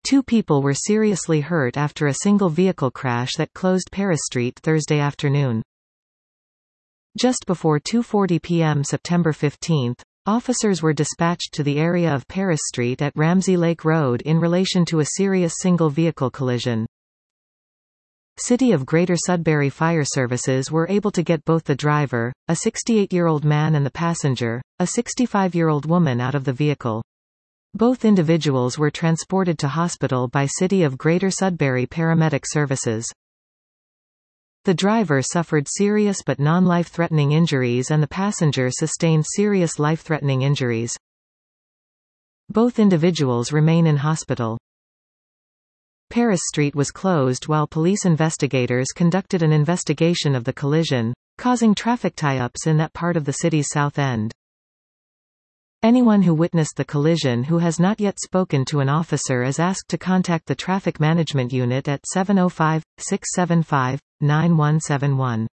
2 people were seriously hurt after a single vehicle crash that closed Paris Street Thursday afternoon. Just before 2:40 p.m. September 15, officers were dispatched to the area of Paris Street at Ramsey Lake Road in relation to a serious single-vehicle collision. City of Greater Sudbury Fire Services were able to get both the driver, a 68-year-old man, and the passenger, a 65-year-old woman, out of the vehicle. Both individuals were transported to hospital by City of Greater Sudbury Paramedic Services. The driver suffered serious but non-life-threatening injuries and the passenger sustained serious life-threatening injuries. Both individuals remain in hospital. Paris Street was closed while police investigators conducted an investigation of the collision, causing traffic tie-ups in that part of the city's South End. Anyone who witnessed the collision who has not yet spoken to an officer is asked to contact the Traffic Management Unit at 705-675-9171.